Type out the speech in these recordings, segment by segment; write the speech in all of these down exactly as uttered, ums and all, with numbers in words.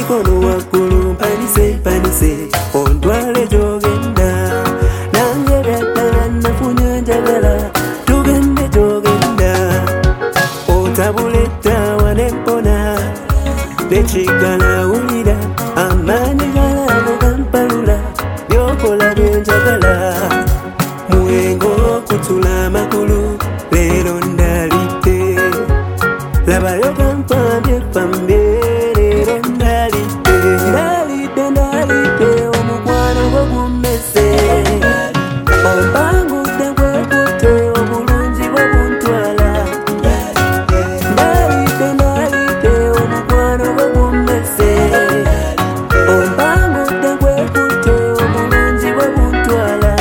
Mikono wakulu panise panise ondwale jogenda nange byatala nafunya njagala tugende jogenda otabuleta wanempona nechigala ulira amani galago gampalula byokola byenjagala muwengo kutula makulu lero ndalite labayo gampambye pambye lero ndalite ndalite ndalite omukwano gwo gummese ompangudde gwekutte obulungi bwe buntwala ndalite ndalite omukwano gwo gummese ompangudde gwekutte obulungi bwe buntwala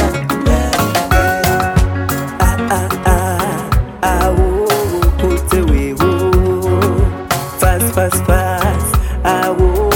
ah ah ah awo kutte wewo fast fast fast awo